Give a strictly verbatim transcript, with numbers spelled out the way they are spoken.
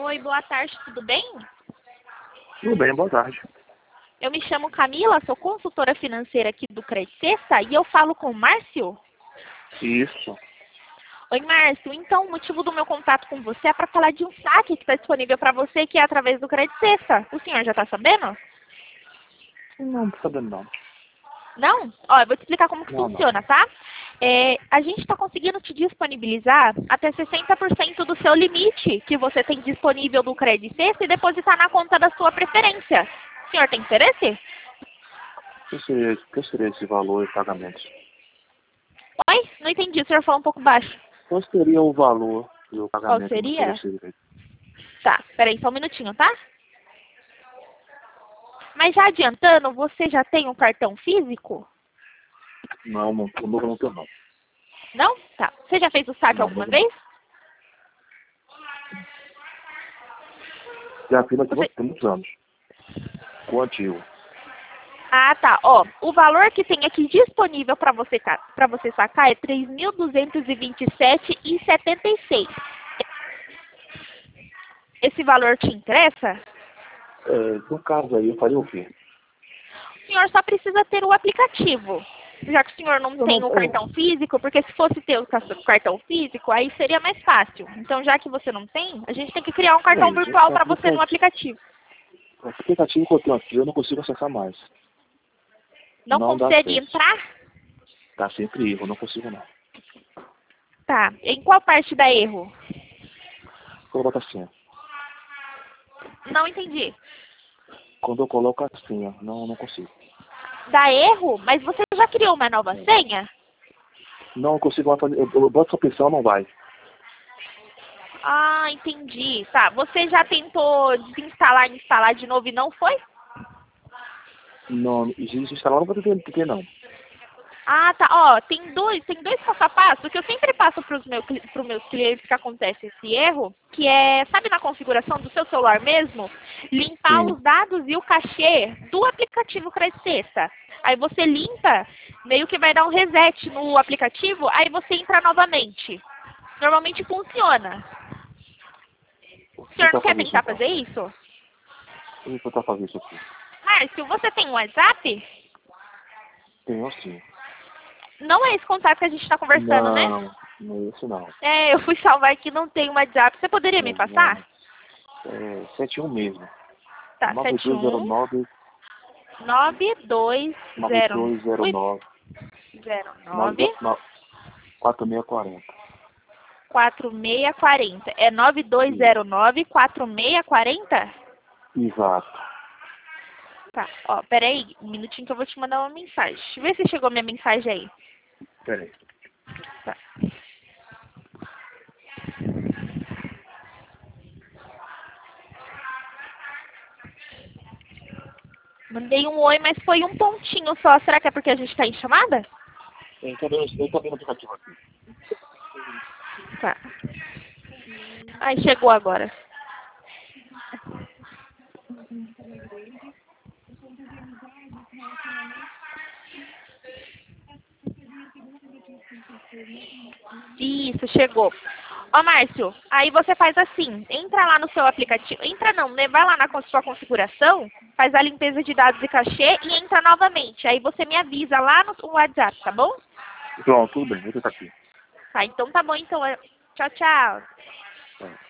Oi, boa tarde, tudo bem? Tudo bem, boa tarde. Eu me chamo Camila, sou consultora financeira aqui do Credicessa e eu falo com o Márcio. Isso. Oi, Márcio. Então, o motivo do meu contato com você é para falar de um saque que está disponível para você, que é através do Credicessa. O senhor já está sabendo? Não, não tô sabendo não. Não? Ó, eu vou te explicar como que Não, funciona, tá? É, a gente está conseguindo te disponibilizar até sessenta por cento do seu limite que você tem disponível do Credicessa e depositar na conta da sua preferência. O senhor tem interesse? O que seria, o que seria esse valor e pagamento? Oi? Não entendi, o senhor falou um pouco baixo. Qual seria o valor e o Qual pagamento do seria? oferecido? Tá, peraí só um minutinho, tá? Mas já adiantando, você já tem um cartão físico? Não, não, o novo não tem não. Não? Tá. Você já fez o saque Não, alguma novo não. vez? Já fiz aqui Você... tem muitos anos. Com o antigo. Ah, tá. Ó, o valor que tem aqui disponível para você, para você sacar é três mil duzentos e vinte e sete reais e setenta e seis centavos. Esse valor te interessa? É, no caso aí, eu faria o quê? O senhor só precisa ter o aplicativo. Já que o senhor não Eu tem não o tenho. cartão físico, porque se fosse ter o ca- cartão físico, aí seria mais fácil. Então, já que você não tem, a gente tem que criar um cartão Bem, virtual esse para você no aplicativo. o aplicativo que eu tenho aqui, eu não consigo acessar mais. Não Não dá consegue acesso. entrar? Tá sempre erro, eu não consigo não. Tá. Em qual parte dá erro? Quando eu coloco a senha. Não entendi. Quando eu coloco a senha, não, não consigo. Dá erro? Mas você já criou uma nova senha? Não consigo mais fazer. Eu, eu boto essa opção, não vai. Ah, entendi. Tá. Você já tentou desinstalar e instalar de novo e não foi? Não, existe instalar, não vou ter, ter não. Ah, tá. Ó, tem dois, tem dois passo a passo que eu sempre passo para os meu, pro meus clientes que acontece esse erro, que é, sabe na configuração do seu celular mesmo? Limpar Sim. os dados e o cachê do aplicativo Credicessa. Aí você limpa, meio que vai dar um reset no aplicativo, aí você entra novamente. Normalmente funciona. Vou O senhor tentar não quer fazer isso tentar então. fazer isso? Vou tentar fazer isso aqui. Márcio, você tem um WhatsApp? Tenho sim. Não é esse contato que a gente está conversando, né? Não, não é isso não. É, eu fui salvar aqui, não tem um WhatsApp. Você poderia me Não, não. passar? É setenta e um mesmo. Tá, nove sete dois zero um nove nove dois nove zero dois zero nove zero nove nove quatro seis quatro zero. quatro seis quatro zero. É nove dois zero nove quatro seis quatro zero? Exato. Tá, ó, peraí, um minutinho que eu vou te mandar uma mensagem. Vê se chegou minha mensagem aí. Peraí. Tá. Mandei um oi, mas foi um pontinho só. Será que é porque a gente tá em chamada? Eu tô vendo eu tô vendo o aplicativo aqui. Tá. Ai, chegou agora. Isso, chegou. Ó, Márcio, aí você faz assim, entra lá no seu aplicativo, entra não, né? Vai lá na con- sua configuração, faz a limpeza de dados e cachê e entra novamente. Aí você me avisa lá no WhatsApp, tá bom? Pronto, tudo bem, vou tentar aqui. Tá, então tá bom, então. é- Tchau, tchau. Tá.